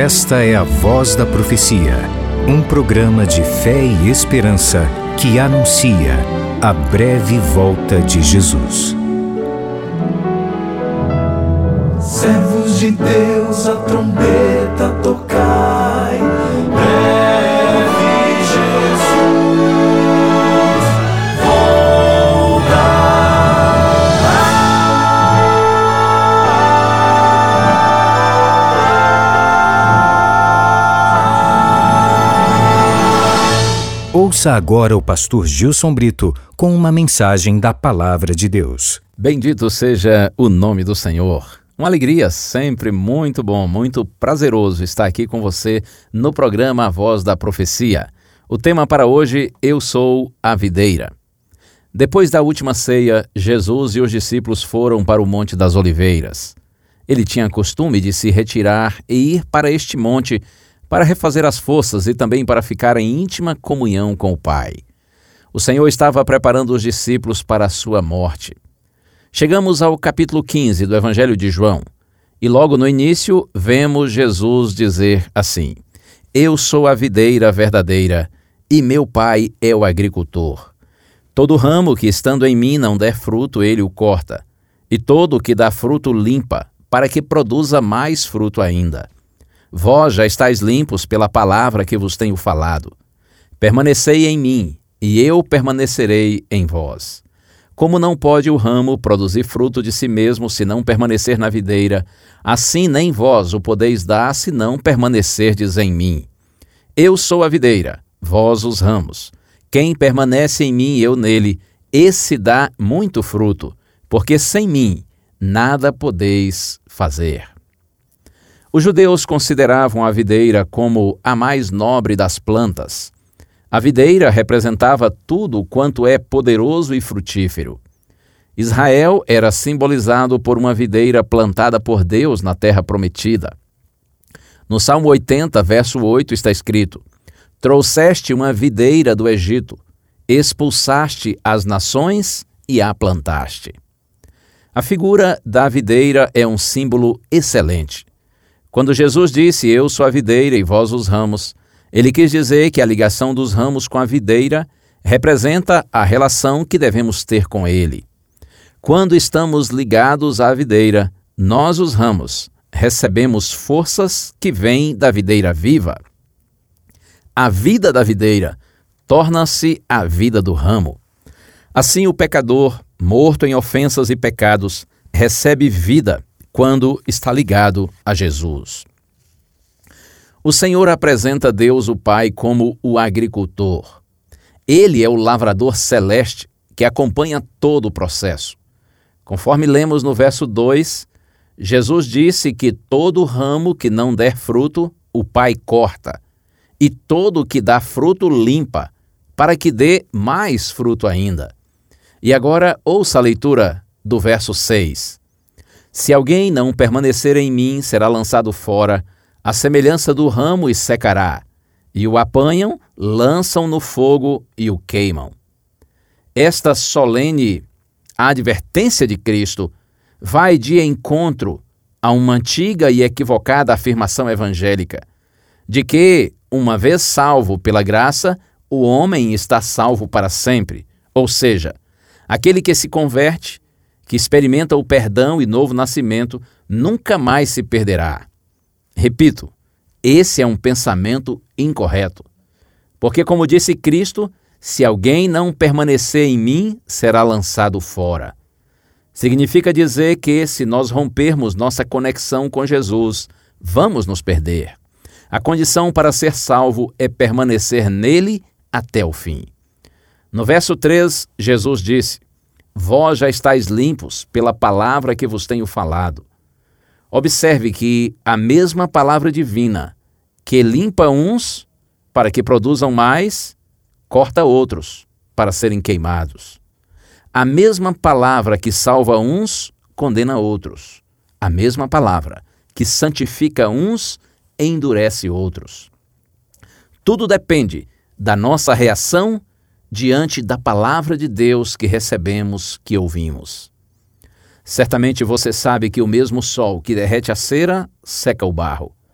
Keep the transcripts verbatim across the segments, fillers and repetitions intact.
Esta é a Voz da Profecia, um programa de fé e esperança que anuncia a breve volta de Jesus. Servos de Deus, a trombeta tocai, breve Jesus Ouça agora o pastor Gilson Brito com uma mensagem da Palavra de Deus. Bendito seja o nome do Senhor. Uma alegria, sempre muito bom, muito prazeroso estar aqui com você no programa A Voz da Profecia. O tema para hoje, Eu Sou a Videira. Depois da última ceia, Jesus e os discípulos foram para o Monte das Oliveiras. Ele tinha costume de se retirar e ir para este monte para refazer as forças e também para ficar em íntima comunhão com o Pai. O Senhor estava preparando os discípulos para a sua morte. Chegamos ao capítulo quinze do Evangelho de João, e logo no início vemos Jesus dizer assim: Eu sou a videira verdadeira, e meu Pai é o agricultor. Todo ramo que estando em mim não der fruto, ele o corta, e todo o que dá fruto limpa, para que produza mais fruto ainda. Vós já estáis limpos pela palavra que vos tenho falado. Permanecei em mim, e eu permanecerei em vós. Como não pode o ramo produzir fruto de si mesmo se não permanecer na videira, assim nem vós o podeis dar se não permanecerdes em mim. Eu sou a videira, vós os ramos. Quem permanece em mim e eu nele, esse dá muito fruto, porque sem mim nada podeis fazer. Os judeus consideravam a videira como a mais nobre das plantas. A videira representava tudo quanto é poderoso e frutífero. Israel era simbolizado por uma videira plantada por Deus na terra prometida. No Salmo oitenta, verso oito, está escrito: Trouxeste uma videira do Egito, expulsaste as nações e a plantaste. A figura da videira é um símbolo excelente. Quando Jesus disse, Eu sou a videira e vós os ramos, ele quis dizer que a ligação dos ramos com a videira representa a relação que devemos ter com ele. Quando estamos ligados à videira, nós, os ramos, recebemos forças que vêm da videira viva. A vida da videira torna-se a vida do ramo. Assim, o pecador, morto em ofensas e pecados, recebe vida quando está ligado a Jesus. O Senhor apresenta Deus o Pai como o agricultor. Ele é o lavrador celeste que acompanha todo o processo. Conforme lemos no verso dois, Jesus disse que todo ramo que não der fruto, o Pai corta, e todo que dá fruto limpa, para que dê mais fruto ainda. E agora ouça a leitura do verso seis. Se alguém não permanecer em mim, será lançado fora, a semelhança do ramo e secará, e o apanham, lançam no fogo e o queimam. Esta solene advertência de Cristo vai de encontro a uma antiga e equivocada afirmação evangélica, de que, uma vez salvo pela graça, o homem está salvo para sempre, ou seja, aquele que se converte, que experimenta o perdão e novo nascimento, nunca mais se perderá. Repito, esse é um pensamento incorreto. Porque, como disse Cristo, se alguém não permanecer em mim, será lançado fora. Significa dizer que, se nós rompermos nossa conexão com Jesus, vamos nos perder. A condição para ser salvo é permanecer nele até o fim. No verso três, Jesus disse: Vós já estáis limpos pela palavra que vos tenho falado. Observe que a mesma palavra divina, que limpa uns para que produzam mais, corta outros para serem queimados. A mesma palavra que salva uns, condena outros. A mesma palavra que santifica uns, endurece outros. Tudo depende da nossa reação diante da palavra de Deus que recebemos, que ouvimos. Certamente você sabe que o mesmo sol que derrete a cera, seca o barro.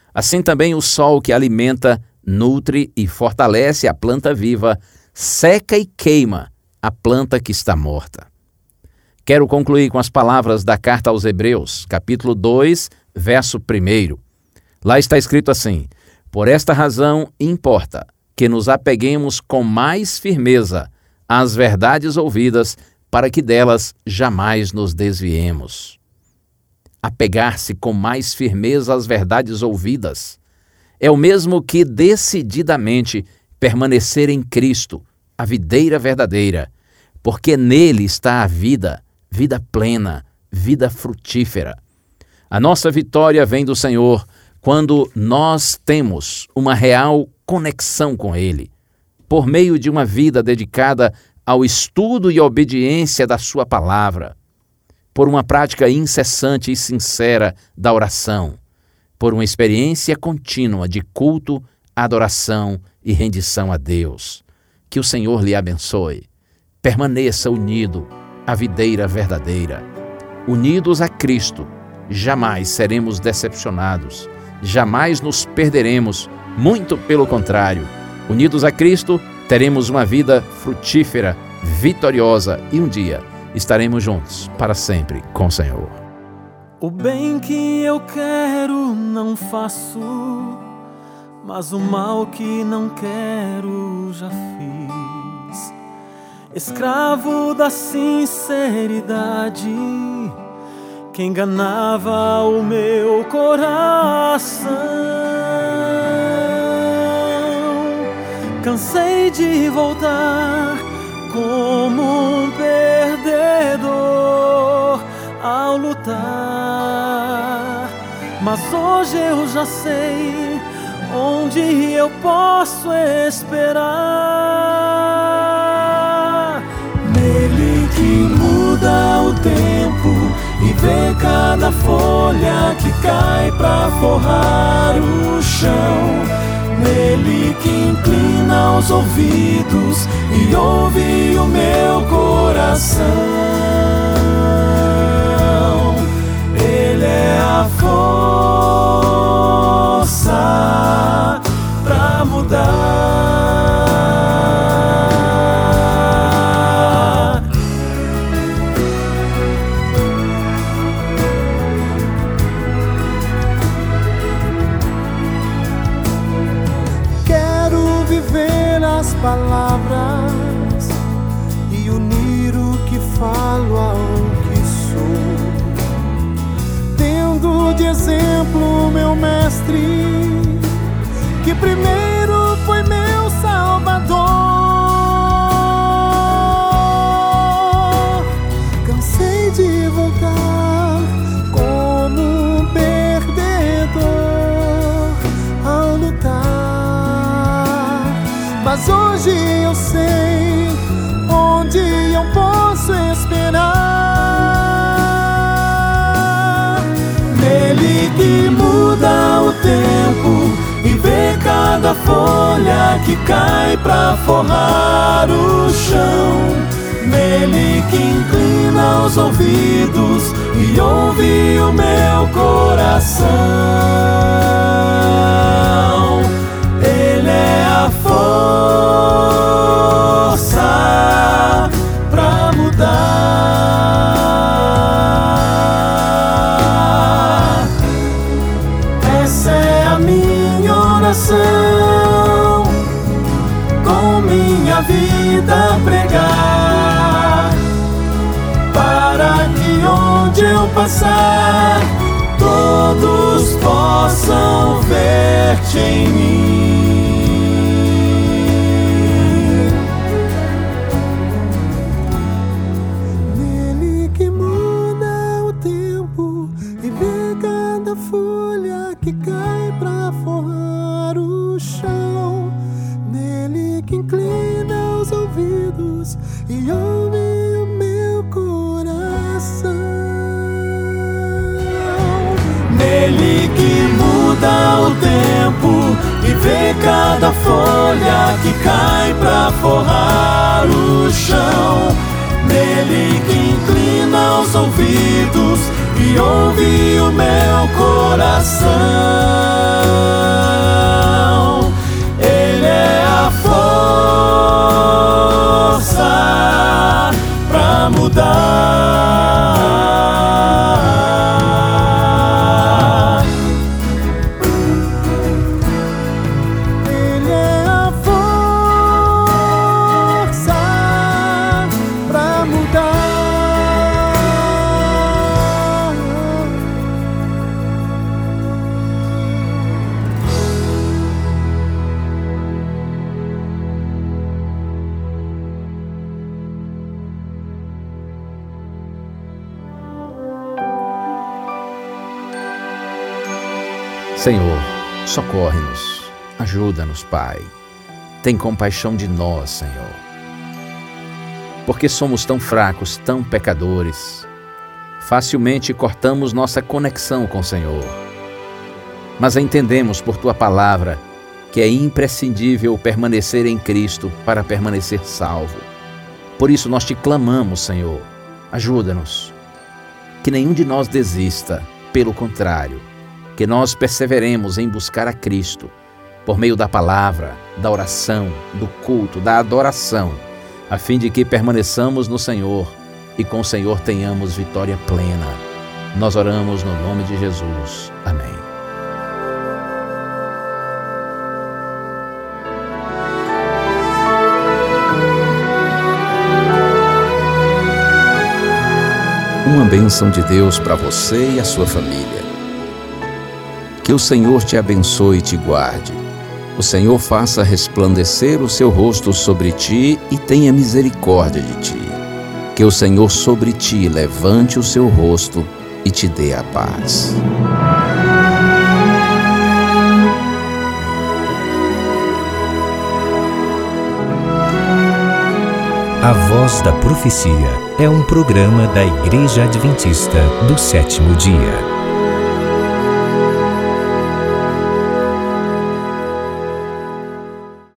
Assim também o sol que alimenta, nutre e fortalece a planta viva, seca e queima a planta que está morta. Quero concluir com as palavras da carta aos Hebreus, capítulo dois, verso um. Lá está escrito assim: por esta razão importa que nos apeguemos com mais firmeza às verdades ouvidas, para que delas jamais nos desviemos. Apegar-se com mais firmeza às verdades ouvidas é o mesmo que decididamente permanecer em Cristo, a videira verdadeira, porque nele está a vida, vida plena, vida frutífera. A nossa vitória vem do Senhor quando nós temos uma real conexão com Ele, por meio de uma vida dedicada ao estudo e obediência da Sua palavra, por uma prática incessante e sincera da oração, por uma experiência contínua de culto, adoração e rendição a Deus. Que o Senhor lhe abençoe. Permaneça unido à videira verdadeira. Unidos a Cristo, jamais seremos decepcionados, jamais nos perderemos, muito pelo contrário. Unidos a Cristo, teremos uma vida frutífera, vitoriosa e um dia estaremos juntos para sempre com o Senhor. O bem que eu quero não faço, mas o mal que não quero já fiz. Escravo da sinceridade que enganava o meu coração. Cansei de voltar como um perdedor ao lutar, mas hoje eu já sei onde eu posso esperar. Nele que muda o tempo e vê cada folha que cai pra forrar o chão. Nele que inclina os ouvidos e ouve o meu coração. Ele é a força pra mudar. Quero viver as palavras e unir o que falo ao que sou, tendo de exemplo meu mestre, que primeiro foi meu Salvador. Cansei de voltar como um perdedor ao lutar, mas hoje eu sei onde eu posso esperar. Nele que muda o tempo e vê cada folha que cai pra forrar o chão. Nele que inclina os ouvidos e ouve o meu coração. Ele é a força pra mudar. Essa é a minha oração, com minha vida pregar, para que onde eu passar, todos possam ver-te em mim. Nele que muda o tempo e vê cada folha que cai pra forrar o chão. Nele que inclina os ouvidos e ouve o meu coração. Nele que muda o tempo e vê cada folha que cai pra forrar o chão. Nele que inclina os ouvidos e ouve o meu coração. Ele é a força pra mudar. Ele é a força pra mudar. Senhor, socorre-nos, ajuda-nos, Pai. Tem compaixão de nós, Senhor. Porque somos tão fracos, tão pecadores. Facilmente cortamos nossa conexão com o Senhor. Mas entendemos por Tua palavra que é imprescindível permanecer em Cristo para permanecer salvo. Por isso nós te clamamos, Senhor, ajuda-nos. Que nenhum de nós desista, pelo contrário, que nós perseveremos em buscar a Cristo, por meio da palavra, da oração, do culto, da adoração, a fim de que permaneçamos no Senhor e com o Senhor tenhamos vitória plena. Nós oramos no nome de Jesus. Amém. Uma bênção de Deus para você e a sua família. Que o Senhor te abençoe e te guarde. O Senhor faça resplandecer o seu rosto sobre ti e tenha misericórdia de ti. Que o Senhor sobre ti levante o seu rosto e te dê a paz. A Voz da Profecia é um programa da Igreja Adventista do Sétimo Dia.